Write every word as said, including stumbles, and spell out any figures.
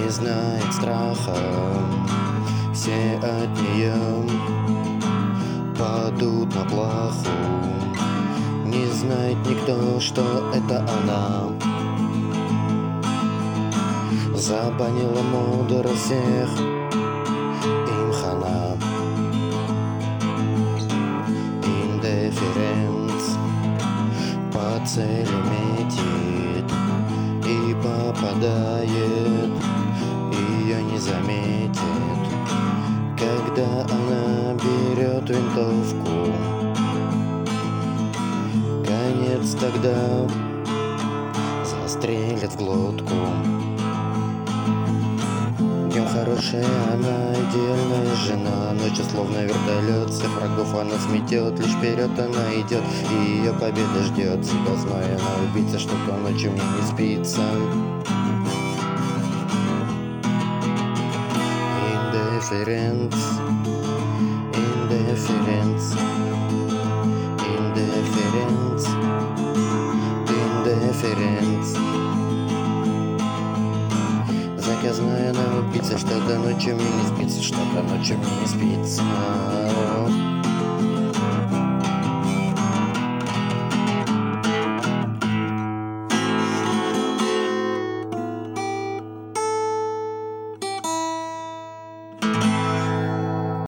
не знает страха, все от нее падут на плаху. Не знает никто, что это она. Забанила мудро всех, им хана. Индифференц по цели метит и попадает, ее не заметит, когда она берет винтовку. Конец тогда застрелит в глотку. Днем хорошая она, идеальная жена, ночью словно вертолет, всех врагов она сметет, лишь вперед она идет, и ее победа ждет. Себя зная, она убийца, что-то ночью мне не спится. Индифференц, индифференц, индифференц, индифференц. Заказная на убийца, что-то ночью мне не спится, что-то ночью мне не спится.